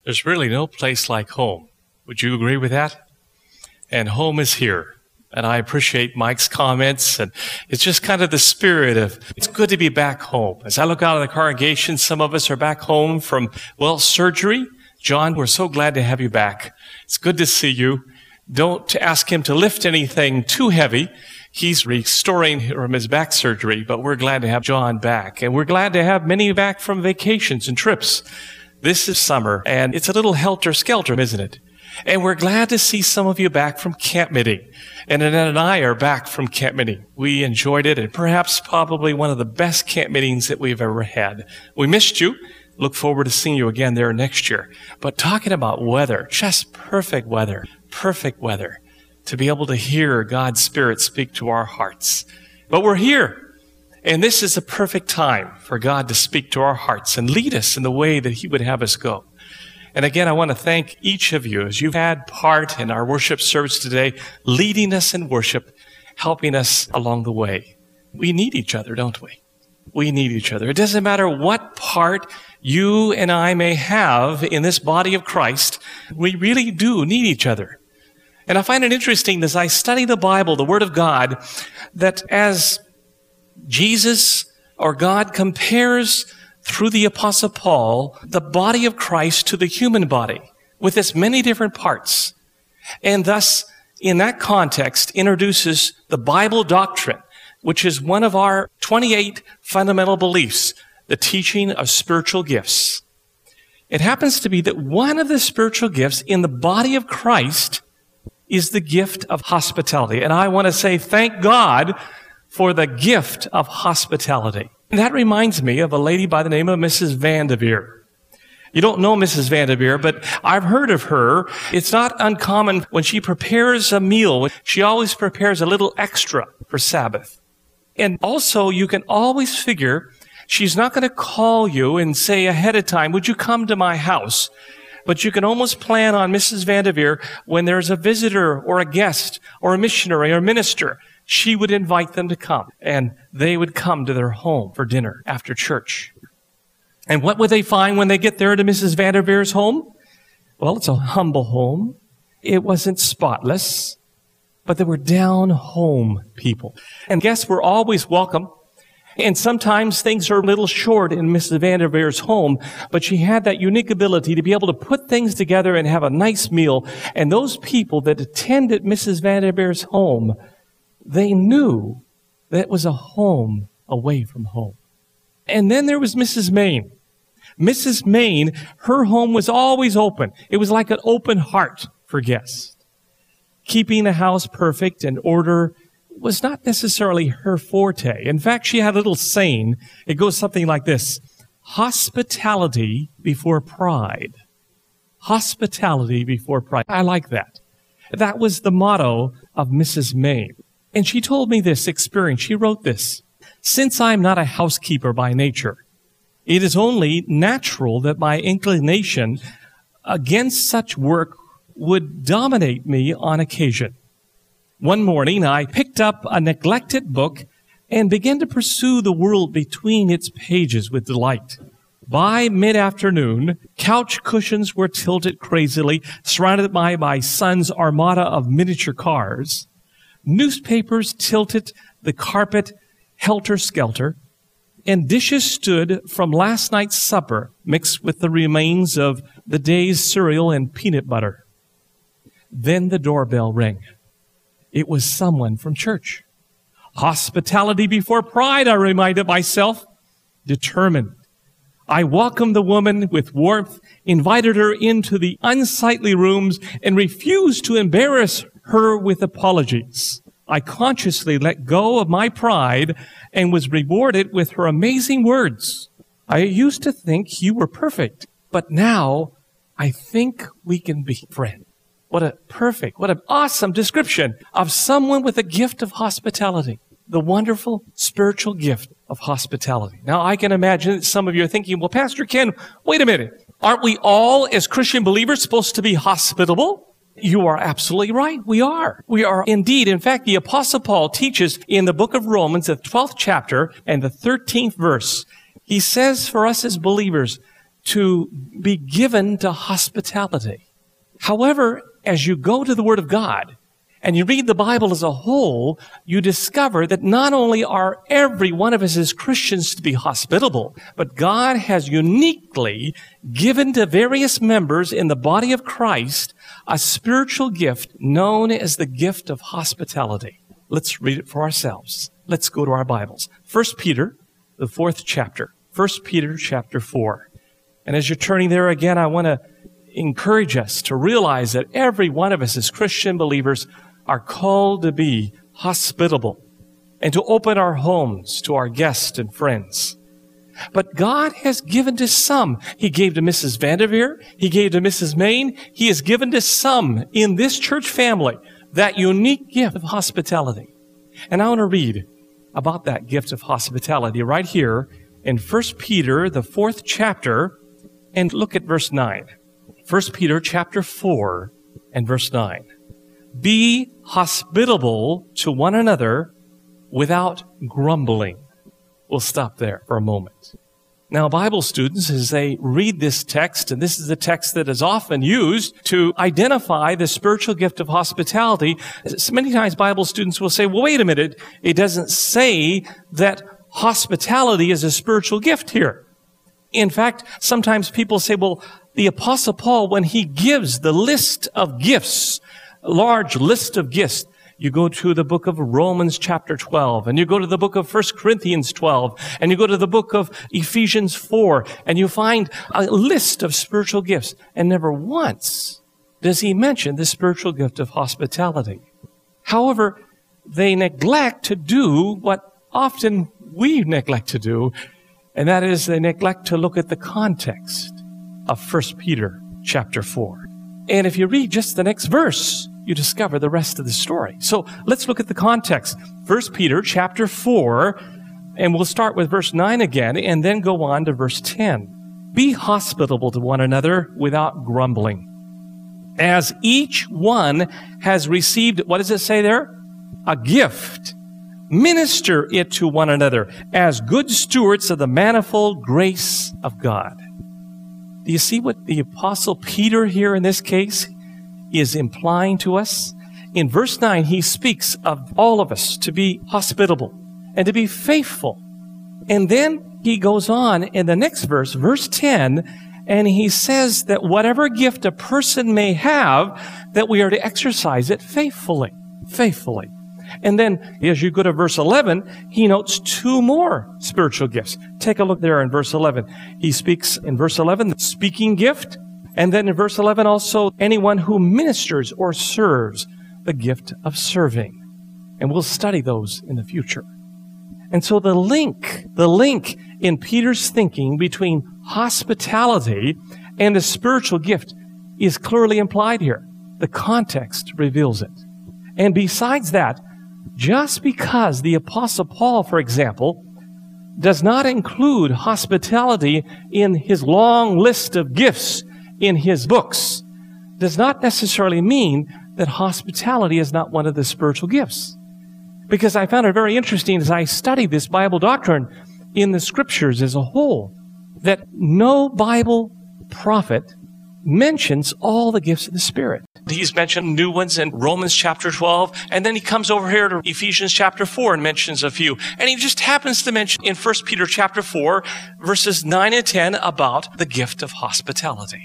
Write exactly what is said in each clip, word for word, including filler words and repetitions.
There's really no place like home. Would you agree with that? And home is here. And I appreciate Mike's comments. And it's just kind of the spirit of, it's good to be back home. As I look out of the congregation, some of us are back home from, well, surgery. John, we're so glad to have you back. It's good to see you. Don't ask him to lift anything too heavy. He's restoring from his back surgery, but we're glad to have John back. And we're glad to have many back from vacations and trips. This is summer, and it's a little helter-skelter, isn't it? And we're glad to see some of you back from camp meeting. And Annette and I are back from camp meeting. We enjoyed it, and perhaps probably one of the best camp meetings that we've ever had. We missed you. Look forward to seeing you again there next year. But talking about weather, just perfect weather, perfect weather, to be able to hear God's Spirit speak to our hearts. But we're here. And this is a perfect time for God to speak to our hearts and lead us in the way that He would have us go. And again, I want to thank each of you as you've had part in our worship service today, leading us in worship, helping us along the way. We need each other, don't we? We need each other. It doesn't matter what part you and I may have in this body of Christ, we really do need each other. And I find it interesting as I study the Bible, the Word of God, that as Jesus or God compares through the Apostle Paul the body of Christ to the human body with its many different parts, and thus in that context introduces the Bible doctrine, which is one of our twenty-eight fundamental beliefs, the teaching of spiritual gifts. It happens to be that one of the spiritual gifts in the body of Christ is the gift of hospitality. And I want to say thank God for the gift of hospitality. And that reminds me of a lady by the name of Missus Vanderveer. You don't know Missus Vanderveer, but I've heard of her. It's not uncommon when she prepares a meal, she always prepares a little extra for Sabbath. And also, you can always figure she's not going to call you and say ahead of time, would you come to my house? But you can almost plan on Missus Vanderveer when there's a visitor or a guest or a missionary or minister. She would invite them to come, and they would come to their home for dinner after church. And what would they find when they get there to Missus Vanderveer's home? Well, it's a humble home. It wasn't spotless, but they were down-home people. And guests were always welcome. And sometimes things are a little short in Missus Vanderveer's home, but she had that unique ability to be able to put things together and have a nice meal. And those people that attended Missus Vanderveer's home, they knew that it was a home away from home. And then there was Missus Main. Missus Main, her home was always open. It was like an open heart for guests. Keeping the house perfect and order was not necessarily her forte. In fact, she had a little saying. It goes something like this: hospitality before pride. Hospitality before pride. I like that. That was the motto of Missus Main. And she told me this experience. She wrote this: since I'm not a housekeeper by nature, it is only natural that my inclination against such work would dominate me on occasion. One morning, I picked up a neglected book and began to pursue the world between its pages with delight. By mid-afternoon, couch cushions were tilted crazily, surrounded by my son's armada of miniature cars. Newspapers tilted the carpet helter-skelter, and dishes stood from last night's supper mixed with the remains of the day's cereal and peanut butter. Then the doorbell rang. It was someone from church. Hospitality before pride, I reminded myself. Determined, I welcomed the woman with warmth, invited her into the unsightly rooms, and refused to embarrass her with apologies. I consciously let go of my pride and was rewarded with her amazing words. I used to think you were perfect, but now I think we can be friends. What a perfect, what an awesome description of someone with a gift of hospitality. The wonderful spiritual gift of hospitality. Now, I can imagine that some of you are thinking, well, Pastor Ken, wait a minute. Aren't we all, as Christian believers, supposed to be hospitable? You are absolutely right. We are. We are indeed. In fact, the Apostle Paul teaches in the book of Romans, the twelfth chapter and the thirteenth verse. He says for us as believers to be given to hospitality. However, as you go to the Word of God and you read the Bible as a whole, you discover that not only are every one of us as Christians to be hospitable, but God has uniquely given to various members in the body of Christ a spiritual gift known as the gift of hospitality. Let's read it for ourselves. Let's go to our Bibles. First Peter, the fourth chapter. First Peter chapter four. And as you're turning there again, I want to encourage us to realize that every one of us as Christian believers are called to be hospitable and to open our homes to our guests and friends. But God has given to some. He gave to Missus Vanderveer. He gave to Missus Main. He has given to some in this church family that unique gift of hospitality. And I want to read about that gift of hospitality right here in First Peter, the fourth chapter, and look at verse nine. First Peter chapter four and verse nine. Be hospitable to one another without grumbling. We'll stop there for a moment. Now, Bible students, as they read this text, and this is the text that is often used to identify the spiritual gift of hospitality, so many times Bible students will say, well, wait a minute, it doesn't say that hospitality is a spiritual gift here. In fact, sometimes people say, well, the Apostle Paul, when he gives the list of gifts, a large list of gifts, you go to the book of Romans chapter twelve, and you go to the book of First Corinthians twelve, and you go to the book of Ephesians four, and you find a list of spiritual gifts. And never once does he mention the spiritual gift of hospitality. However, they neglect to do what often we neglect to do, and that is they neglect to look at the context of First Peter chapter four. And if you read just the next verse, you discover the rest of the story. So let's look at the context. First Peter chapter four, and we'll start with verse nine again, and then go on to verse ten. Be hospitable to one another without grumbling. As each one has received, what does it say there? A gift. Minister it to one another as good stewards of the manifold grace of God. Do you see what the Apostle Peter here in this case is implying to us? In verse nine, he speaks of all of us to be hospitable and to be faithful. And then he goes on in the next verse, verse ten, and he says that whatever gift a person may have, that we are to exercise it faithfully, faithfully. And then as you go to verse eleven, he notes two more spiritual gifts. Take a look there in verse eleven. He speaks in verse eleven, the speaking gift. And then in verse eleven also, anyone who ministers or serves, the gift of serving. And we'll study those in the future. And so the link, the link in Peter's thinking between hospitality and the spiritual gift is clearly implied here. The context reveals it. And besides that, just because the Apostle Paul, for example, does not include hospitality in his long list of gifts in his books, does not necessarily mean that hospitality is not one of the spiritual gifts. Because I found it very interesting as I studied this Bible doctrine in the Scriptures as a whole, that no Bible prophet mentions all the gifts of the Spirit. He's mentioned new ones in Romans chapter twelve, and then he comes over here to Ephesians chapter four and mentions a few. And he just happens to mention in First Peter chapter four, verses nine and ten about the gift of hospitality.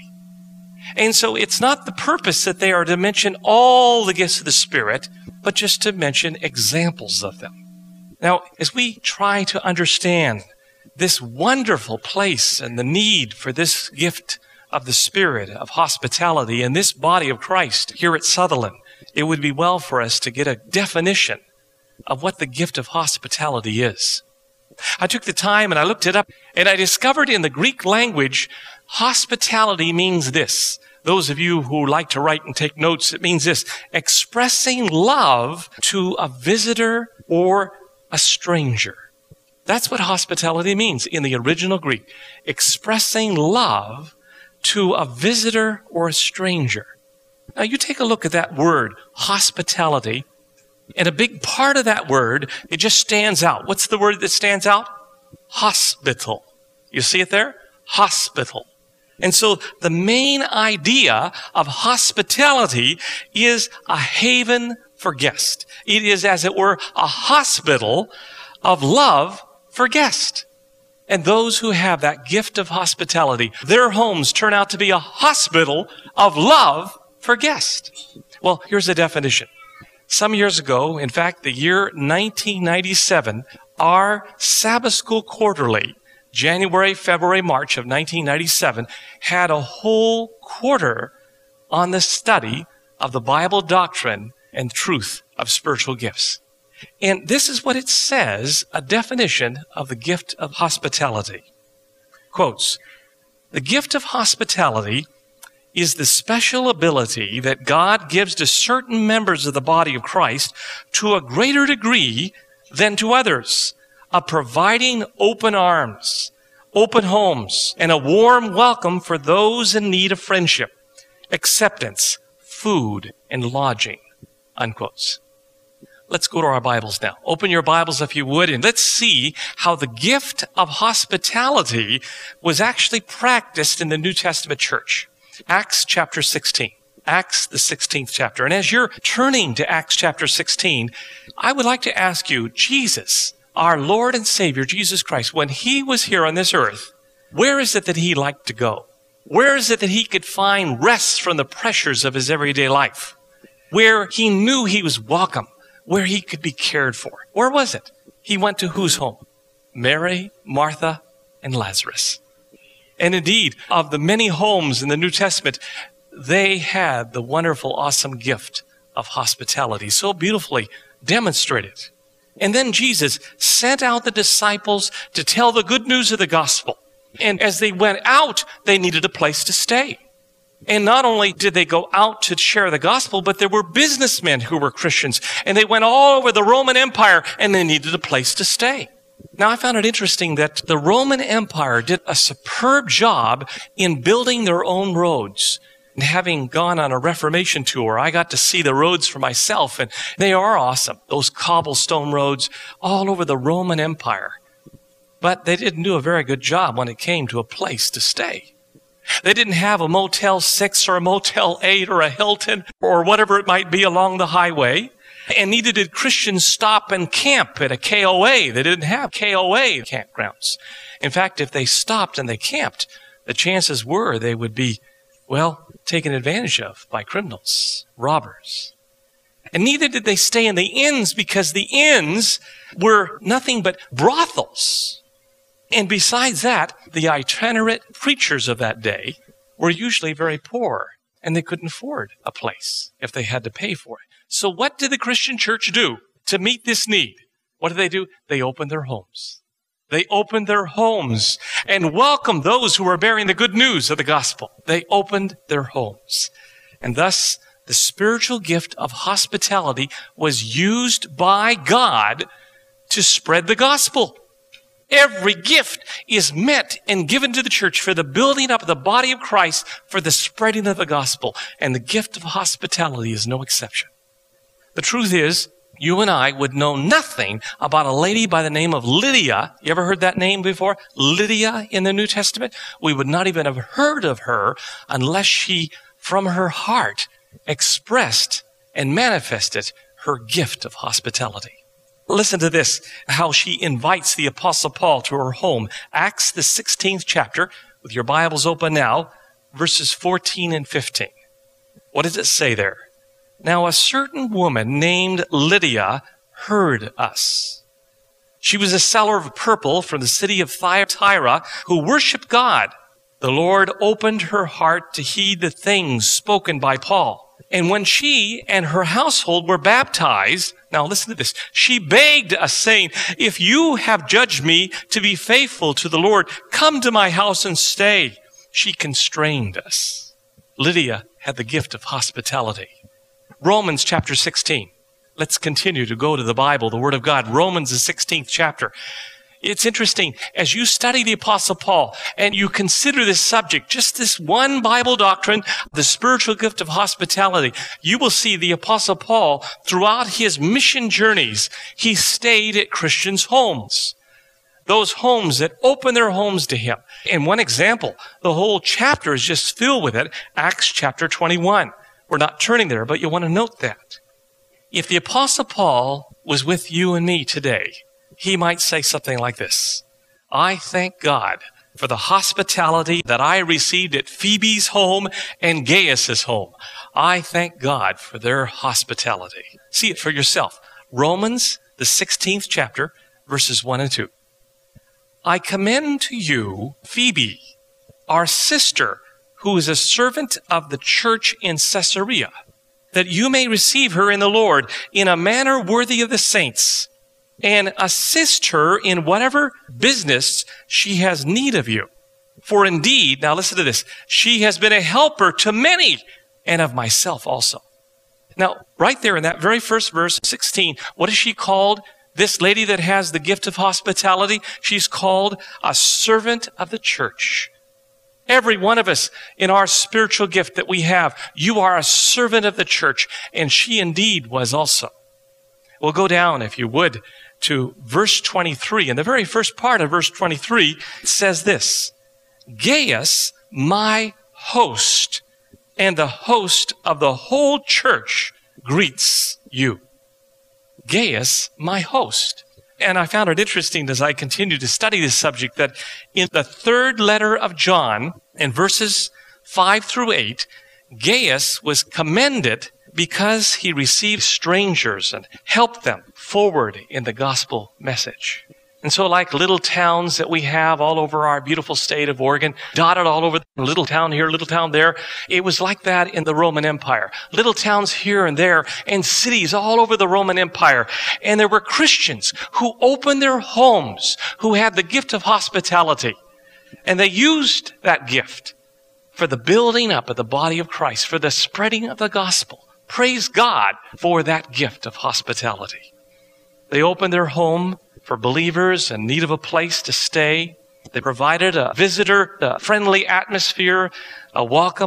And so it's not the purpose that they are to mention all the gifts of the Spirit, but just to mention examples of them. Now, as we try to understand this wonderful place and the need for this gift of the Spirit of hospitality in this body of Christ here at Sutherland, it would be well for us to get a definition of what the gift of hospitality is. I took the time and I looked it up, and I discovered in the Greek language, hospitality means this. Those of you who like to write and take notes, it means this: expressing love to a visitor or a stranger. That's what hospitality means in the original Greek. Expressing love to a visitor or a stranger. Now you take a look at that word, hospitality, and a big part of that word, it just stands out. What's the word that stands out? Hospital. You see it there? Hospital. And so the main idea of hospitality is a haven for guests. It is, as it were, a hospital of love for guests. And those who have that gift of hospitality, their homes turn out to be a hospital of love for guests. Well, here's the definition. Some years ago, in fact, the year nineteen ninety-seven, our Sabbath School Quarterly, January, February, March of nineteen ninety-seven, had a whole quarter on the study of the Bible doctrine and truth of spiritual gifts. And this is what it says, a definition of the gift of hospitality. Quotes, "The gift of hospitality is the special ability that God gives to certain members of the body of Christ to a greater degree than to others, of providing open arms, open homes, and a warm welcome for those in need of friendship, acceptance, food, and lodging." Unquotes. Let's go to our Bibles now. Open your Bibles if you would, and let's see how the gift of hospitality was actually practiced in the New Testament church. Acts chapter sixteen. Acts, the sixteenth chapter. And as you're turning to Acts chapter sixteen, I would like to ask you, Jesus, our Lord and Savior, Jesus Christ, when he was here on this earth, where is it that he liked to go? Where is it that he could find rest from the pressures of his everyday life? Where he knew he was welcome? Where he could be cared for? Where was it? He went to whose home? Mary, Martha, and Lazarus. And indeed, of the many homes in the New Testament, they had the wonderful, awesome gift of hospitality, so beautifully demonstrated. And then Jesus sent out the disciples to tell the good news of the gospel. And as they went out, they needed a place to stay. And not only did they go out to share the gospel, but there were businessmen who were Christians. And they went all over the Roman Empire, and they needed a place to stay. Now, I found it interesting that the Roman Empire did a superb job in building their own roads. And having gone on a Reformation tour, I got to see the roads for myself, and they are awesome. Those cobblestone roads all over the Roman Empire. But they didn't do a very good job when it came to a place to stay. They didn't have a Motel six or a Motel eight or a Hilton or whatever it might be along the highway. And neither did Christians stop and camp at a K O A. They didn't have K O A campgrounds. In fact, if they stopped and they camped, the chances were they would be, well, taken advantage of by criminals, robbers. And neither did they stay in the inns, because the inns were nothing but brothels. And besides that, the itinerant preachers of that day were usually very poor, and they couldn't afford a place if they had to pay for it. So what did the Christian church do to meet this need? What did they do? They opened their homes. They opened their homes and welcomed those who were bearing the good news of the gospel. They opened their homes. And thus, the spiritual gift of hospitality was used by God to spread the gospel. Every gift is meant and given to the church for the building up of the body of Christ, for the spreading of the gospel. And the gift of hospitality is no exception. The truth is, you and I would know nothing about a lady by the name of Lydia. You ever heard that name before? Lydia in the New Testament? We would not even have heard of her unless she, from her heart, expressed and manifested her gift of hospitality. Listen to this, how she invites the Apostle Paul to her home. Acts, the sixteenth chapter, with your Bibles open now, verses fourteen and fifteen. What does it say there? "Now a certain woman named Lydia heard us. She was a seller of purple from the city of Thyatira who worshiped God. The Lord opened her heart to heed the things spoken by Paul. And when she and her household were baptized," now listen to this, "she begged us, saying, 'If you have judged me to be faithful to the Lord, come to my house and stay.' She constrained us." Lydia had the gift of hospitality. Romans chapter sixteen. Let's continue to go to the Bible, the Word of God. Romans, the sixteenth chapter. It's interesting, as you study the Apostle Paul and you consider this subject, just this one Bible doctrine, the spiritual gift of hospitality, you will see the Apostle Paul, throughout his mission journeys, he stayed at Christians' homes. those homes that open their homes to him. And one example, the whole chapter is just filled with it, Acts chapter twenty-one. We're not turning there, but you want to note that. If the Apostle Paul was with you and me today, he might say something like this: I thank God for the hospitality that I received at Phoebe's home and Gaius's home. I thank God for their hospitality. See it for yourself. Romans, the sixteenth chapter, verses one and two. I commend to you Phoebe, our sister, who is a servant of the church in Caesarea, that you may receive her in the Lord in a manner worthy of the saints, and assist her in whatever business she has need of you. For indeed, now listen to this, she has been a helper to many, and of myself also. Now, right there in that very first verse, sixteen, what is she called? This lady that has the gift of hospitality, she's called a servant of the church. Every one of us in our spiritual gift that we have, you are a servant of the church, and she indeed was also. We'll go down, if you would, to verse twenty-three. In the very first part of verse twenty-three, it says this: Gaius, my host, and the host of the whole church greets you. Gaius, my host. And I found it interesting as I continued to study this subject that in the third letter of John, in verses five through eight, Gaius was commended because he received strangers and helped them forward in the gospel message. And so like little towns that we have all over our beautiful state of Oregon, dotted all over, little town here, little town there, it was like that in the Roman Empire. Little towns here and there, and cities all over the Roman Empire. And there were Christians who opened their homes, who had the gift of hospitality. And they used that gift for the building up of the body of Christ, for the spreading of the gospel. Praise God for that gift of hospitality. They opened their home for believers in need of a place to stay. They provided a visitor, a friendly atmosphere, a welcome,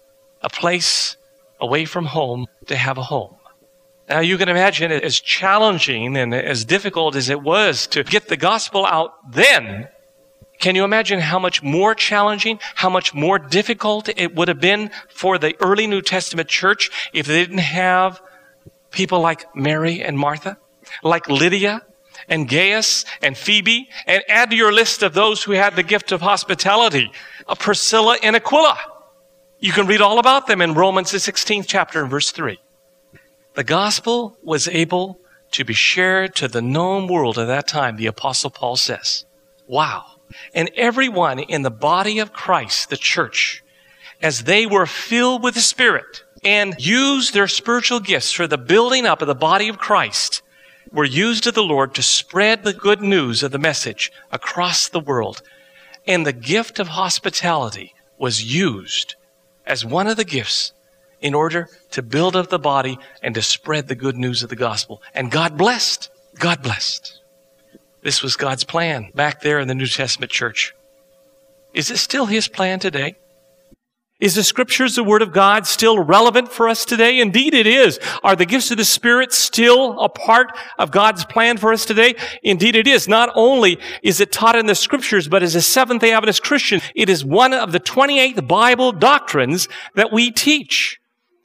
a place away from home to have a home. Now you can imagine it as challenging and as difficult as it was to get the gospel out then. Can you imagine how much more challenging, how much more difficult it would have been for the early New Testament church if they didn't have people like Mary and Martha, like Lydia and Gaius and Phoebe, and add to your list of those who had the gift of hospitality, Priscilla and Aquila. You can read all about them in Romans, the sixteenth chapter, and verse three. The gospel was able to be shared to the known world at that time, the Apostle Paul says. Wow. And everyone in the body of Christ, the church, as they were filled with the Spirit and used their spiritual gifts for the building up of the body of Christ, were used of the Lord to spread the good news of the message across the world. And the gift of hospitality was used as one of the gifts in order to build up the body and to spread the good news of the gospel. And God blessed. God blessed. This was God's plan back there in the New Testament church. Is it still His plan today? Is the Scriptures, the Word of God, still relevant for us today? Indeed it is. Are the gifts of the Spirit still a part of God's plan for us today? Indeed it is. Not only is it taught in the Scriptures, but as a Seventh-day Adventist Christian, it is one of the twenty-eight Bible doctrines that we teach.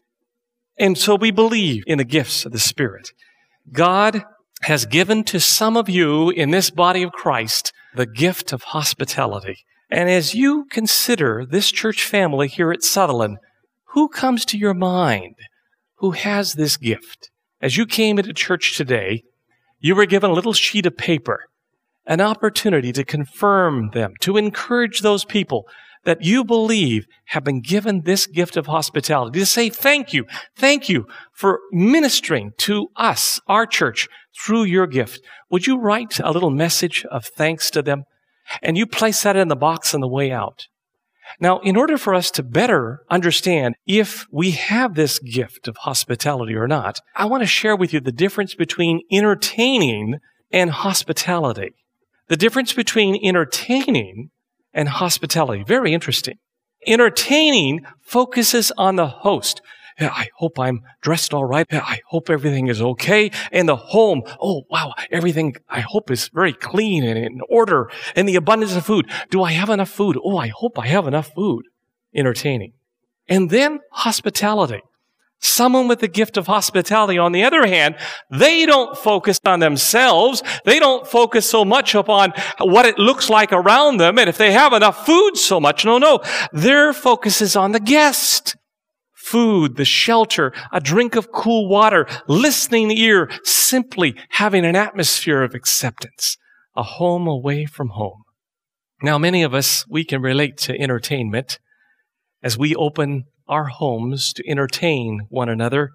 And so we believe in the gifts of the Spirit. God has given to some of you in this body of Christ the gift of hospitality. And as you consider this church family here at Sutherland, who comes to your mind who has this gift? As you came into church today, you were given a little sheet of paper, an opportunity to confirm them, to encourage those people that you believe have been given this gift of hospitality, to say thank you, thank you for ministering to us, our church, through your gift. Would you write a little message of thanks to them? And you place that in the box on the way out. Now, in order for us to better understand if we have this gift of hospitality or not, I want to share with you the difference between entertaining and hospitality. The difference between entertaining and hospitality. Very interesting. Entertaining focuses on the host. Yeah, I hope I'm dressed all right. Yeah, I hope everything is okay. And the home, oh, wow, everything I hope is very clean and in order, and the abundance of food. Do I have enough food? Oh, I hope I have enough food. Entertaining. And then hospitality. Someone with the gift of hospitality, on the other hand, they don't focus on themselves. They don't focus so much upon what it looks like around them and if they have enough food so much. No, no. Their focus is on the guest. Food, the shelter, a drink of cool water, listening ear, simply having an atmosphere of acceptance. A home away from home. Now, many of us, we can relate to entertainment as we open our homes to entertain one another.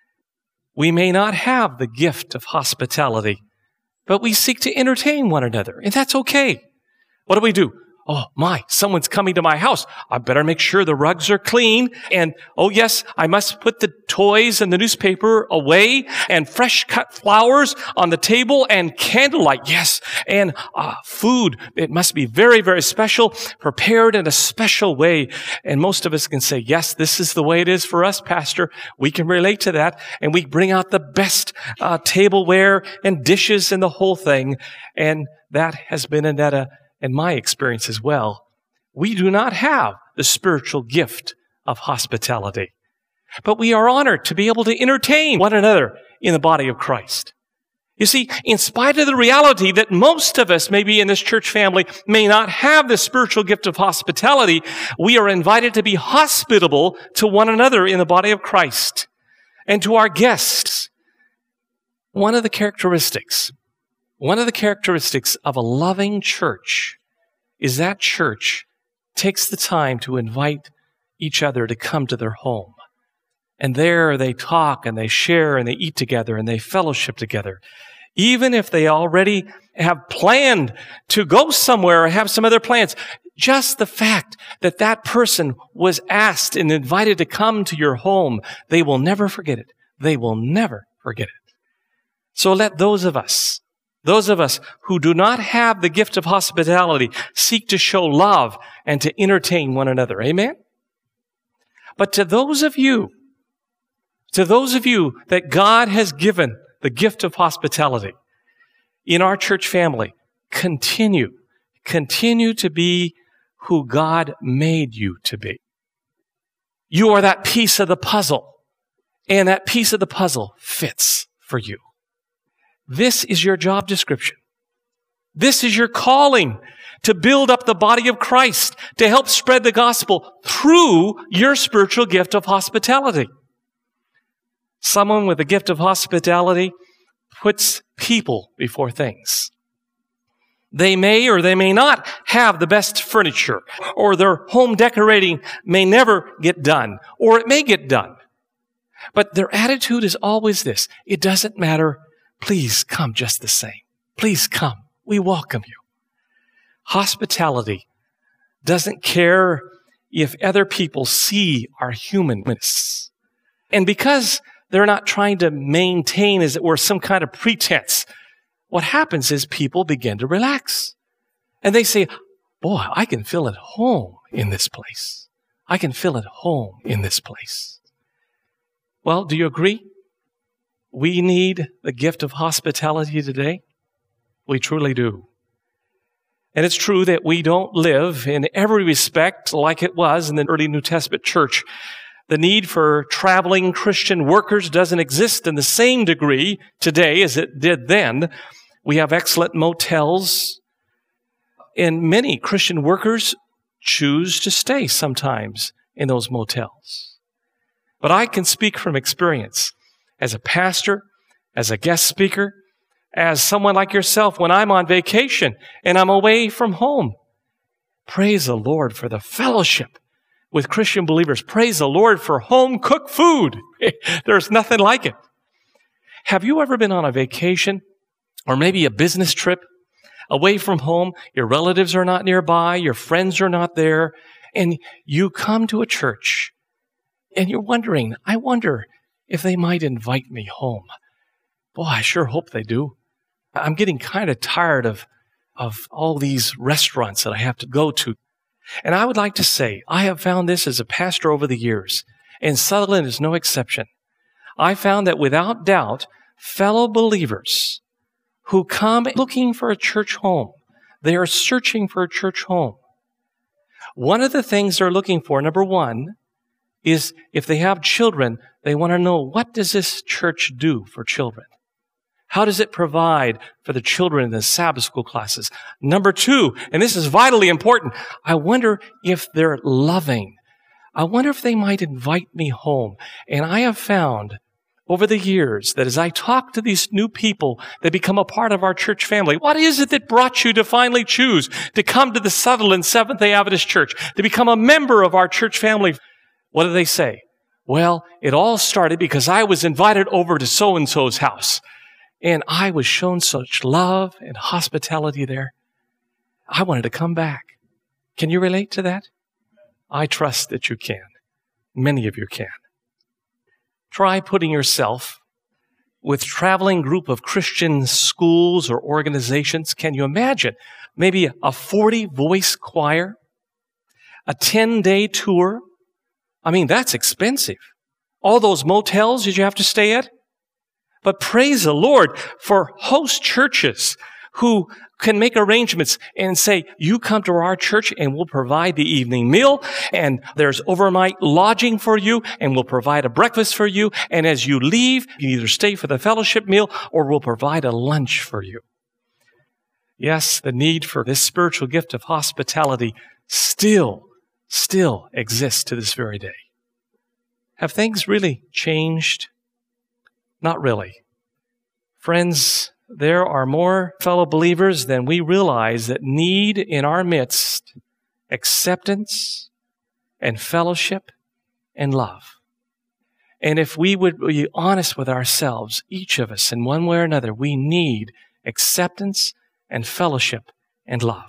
We may not have the gift of hospitality, but we seek to entertain one another, and that's okay. What do we do? Oh my, someone's coming to my house. I better make sure the rugs are clean. And oh yes, I must put the toys and the newspaper away and fresh cut flowers on the table and candlelight. Yes. And uh, food. It must be very, very special, prepared in a special way. And most of us can say, yes, this is the way it is for us, Pastor. We can relate to that. And we bring out the best uh, tableware and dishes and the whole thing. And that has been Annetta and my experience as well. We do not have the spiritual gift of hospitality, but we are honored to be able to entertain one another in the body of Christ. You see, in spite of the reality that most of us, maybe in this church family, may not have the spiritual gift of hospitality, we are invited to be hospitable to one another in the body of Christ and to our guests. One of the characteristics One of the characteristics of a loving church is that church takes the time to invite each other to come to their home. And there they talk and they share and they eat together and they fellowship together. Even if they already have planned to go somewhere or have some other plans, just the fact that that person was asked and invited to come to your home, they will never forget it. They will never forget it. So let those of us Those of us who do not have the gift of hospitality seek to show love and to entertain one another. Amen? But to those of you, to those of you that God has given the gift of hospitality in our church family, continue, continue to be who God made you to be. You are that piece of the puzzle, and that piece of the puzzle fits for you. This is your job description. This is your calling to build up the body of Christ, to help spread the gospel through your spiritual gift of hospitality. Someone with the gift of hospitality puts people before things. They may or they may not have the best furniture, or their home decorating may never get done, or it may get done. But their attitude is always this: it doesn't matter. Please come just the same. Please come. We welcome you. Hospitality doesn't care if other people see our humanness. And because they're not trying to maintain, as it were, some kind of pretense, what happens is people begin to relax. And they say, boy, I can feel at home in this place. I can feel at home in this place. Well, do you agree? We need the gift of hospitality today. We truly do. And it's true that we don't live in every respect like it was in the early New Testament church. The need for traveling Christian workers doesn't exist in the same degree today as it did then. We have excellent motels, and many Christian workers choose to stay sometimes in those motels. But I can speak from experience. As a pastor, as a guest speaker, as someone like yourself, when I'm on vacation and I'm away from home, praise the Lord for the fellowship with Christian believers. Praise the Lord for home-cooked food. There's nothing like it. Have you ever been on a vacation or maybe a business trip away from home? Your relatives are not nearby, your friends are not there, and you come to a church and you're wondering, I wonder if they might invite me home. Boy, I sure hope they do. I'm getting kind of tired of, of all these restaurants that I have to go to. And I would like to say, I have found this as a pastor over the years, and Sutherland is no exception. I found that without doubt, fellow believers who come looking for a church home, they are searching for a church home. One of the things they're looking for, number one, is if they have children, they want to know, what does this church do for children? How does it provide for the children in the Sabbath school classes? Number two, and this is vitally important, I wonder if they're loving. I wonder if they might invite me home. And I have found over the years that as I talk to these new people that become a part of our church family, what is it that brought you to finally choose to come to the Sutherland Seventh-day Adventist Church, to become a member of our church family? What do they say? Well, it all started because I was invited over to so-and-so's house, and I was shown such love and hospitality there. I wanted to come back. Can you relate to that? I trust that you can. Many of you can. Try putting yourself with a traveling group of Christian schools or organizations. Can you imagine maybe a forty-voice choir, a ten-day tour? I mean, that's expensive. All those motels that you have to stay at. But praise the Lord for host churches who can make arrangements and say, you come to our church and we'll provide the evening meal, and there's overnight lodging for you, and we'll provide a breakfast for you, and as you leave, you either stay for the fellowship meal or we'll provide a lunch for you. Yes, the need for this spiritual gift of hospitality still, still exists to this very day. Have things really changed? Not really. Friends, there are more fellow believers than we realize that need in our midst acceptance and fellowship and love. And if we would be honest with ourselves, each of us in one way or another, we need acceptance and fellowship and love.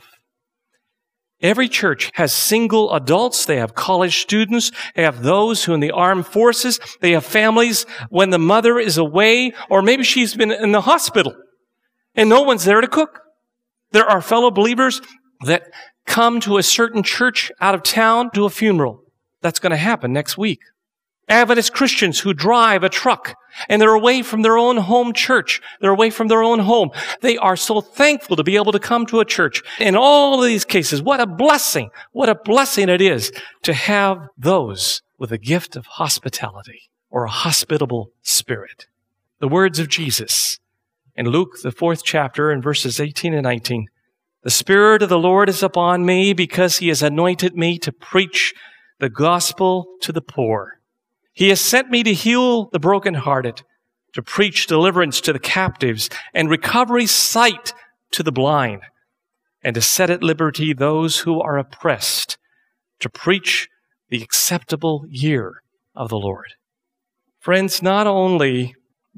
Every church has single adults. They have college students. They have those who are in the armed forces. They have families when the mother is away, or maybe she's been in the hospital and no one's there to cook. There are fellow believers that come to a certain church out of town to a funeral. That's going to happen next week. Adventist Christians who drive a truck and they're away from their own home church. They're away from their own home. They are so thankful to be able to come to a church. In all of these cases, what a blessing, what a blessing it is to have those with a gift of hospitality or a hospitable spirit. The words of Jesus in Luke, the fourth chapter, in verses eighteen and nineteen. The Spirit of the Lord is upon me because He has anointed me to preach the gospel to the poor. He has sent me to heal the brokenhearted, to preach deliverance to the captives, and recovery sight to the blind, and to set at liberty those who are oppressed, to preach the acceptable year of the Lord. Friends, not only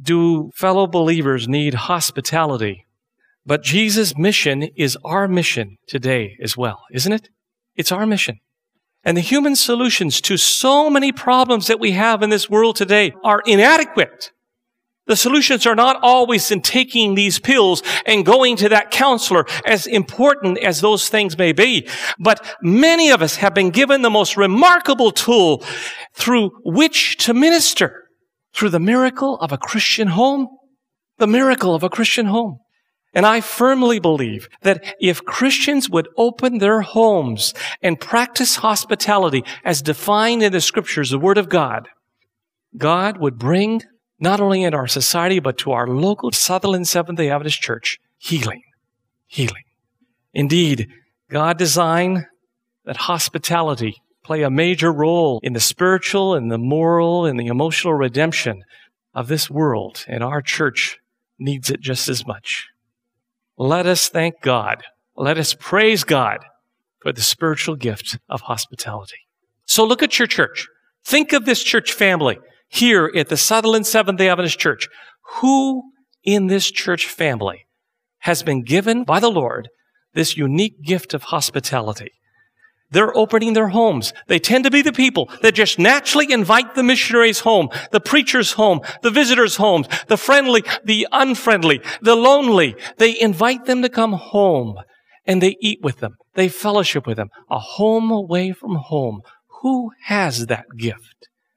do fellow believers need hospitality, but Jesus' mission is our mission today as well, isn't it? It's our mission. And the human solutions to so many problems that we have in this world today are inadequate. The solutions are not always in taking these pills and going to that counselor, as important as those things may be. But many of us have been given the most remarkable tool through which to minister, through the miracle of a Christian home. The miracle of a Christian home. And I firmly believe that if Christians would open their homes and practice hospitality as defined in the Scriptures, the Word of God, God would bring not only in our society, but to our local Sutherland Seventh-day Adventist Church, healing. Healing. Indeed, God designed that hospitality play a major role in the spiritual and the moral and the emotional redemption of this world, and our church needs it just as much. Let us thank God. Let us praise God for the spiritual gift of hospitality. So look at your church. Think of this church family here at the Sutherland Seventh-day Adventist Church. Who in this church family has been given by the Lord this unique gift of hospitality? They're opening their homes. They tend to be the people that just naturally invite the missionaries home, the preachers home, the visitors homes, the friendly, the unfriendly, the lonely. They invite them to come home and they eat with them. They fellowship with them. A home away from home. Who has that gift?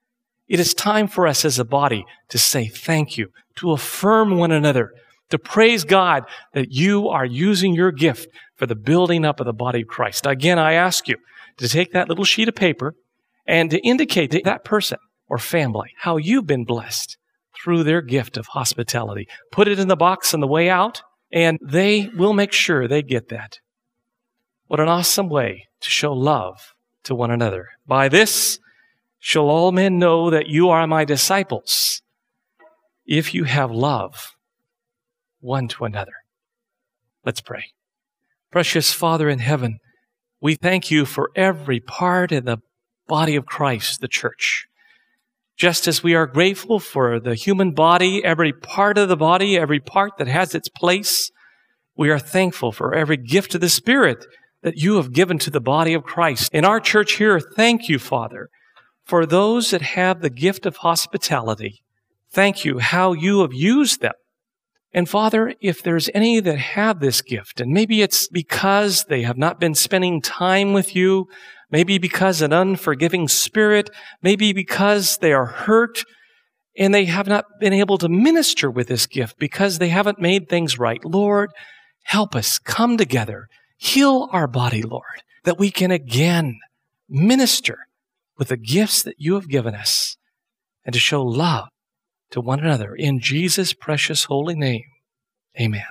It is time for us as a body to say thank you, to affirm one another, to praise God that you are using your gift for the building up of the body of Christ. Again, I ask you to take that little sheet of paper and to indicate to that person or family how you've been blessed through their gift of hospitality. Put it in the box on the way out, and they will make sure they get that. What an awesome way to show love to one another. By this shall all men know that you are my disciples, if you have love one to another. Let's pray. Precious Father in heaven, we thank you for every part in the body of Christ, the church. Just as we are grateful for the human body, every part of the body, every part that has its place, we are thankful for every gift of the Spirit that you have given to the body of Christ. In our church here, thank you, Father, for those that have the gift of hospitality. Thank you how you have used them. And Father, if there's any that have this gift, and maybe it's because they have not been spending time with you, maybe because an unforgiving spirit, maybe because they are hurt and they have not been able to minister with this gift because they haven't made things right. Lord, help us come together, heal our body, Lord, that we can again minister with the gifts that you have given us and to show love to one another. In Jesus' precious holy name, amen.